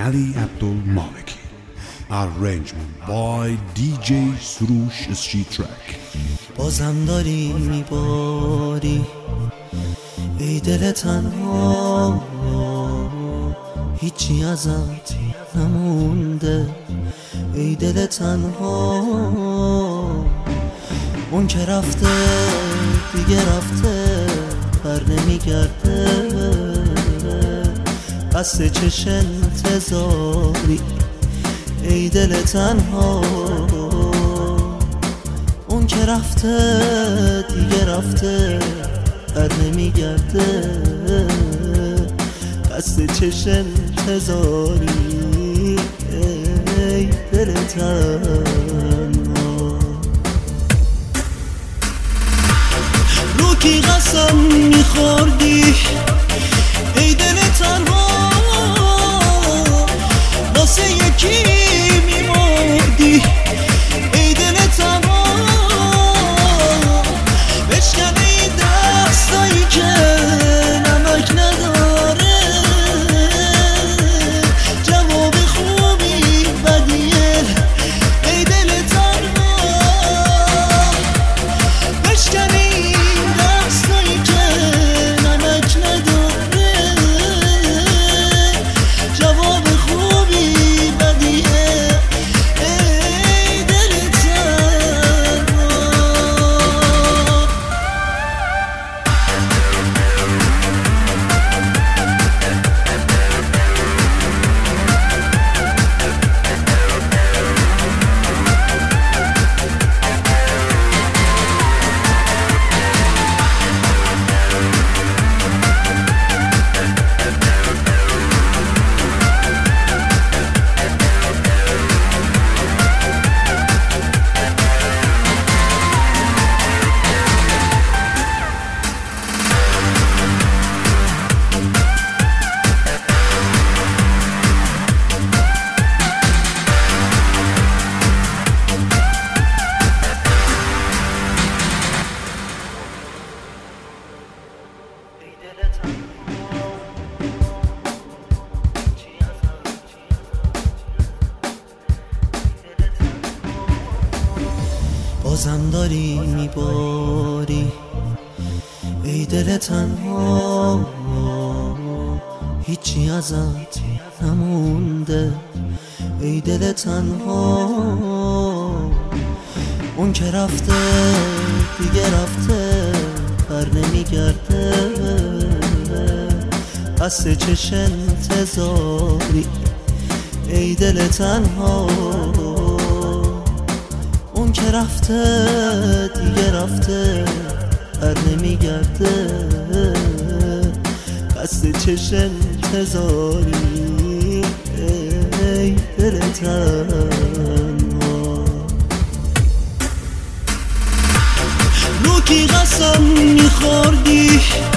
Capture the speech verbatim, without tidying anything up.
Ali Abdul Maliki. Arrangement by دی جی سروش street track. بازم داری میباری ای دل تنها، هیچی ازت نمونده ای دل تنها. اون که رفته دیگه رفته، بر نمیگرده، قصد چش انتظاری ای دل تنها. اون که رفته دیگه رفته، بر نمیگرده، قصد چش انتظاری ای دل تنها. رو کی قسم میخوردی ای دل تنها، واسه یکی میمردی ای دل تنها. بشکن این دستایی که نمک نداره، جواب خوبی بدیه ای دل تنها. بشکن این دستایی که نمک نداره، جواب خوبی بدیه ای دل تنها. بازم داری میباری ای دل تنها، هیچی ازت نمونده ای دل تنها. اون که رفته دیگه رفته، بر نمیگرده، قصد چش انتظاری ای دل تنها. اون که رفته دیگه رفته، بر نمیگرده، قصد چش انتظاری ای دل تنها. رو کی قسم میخوردی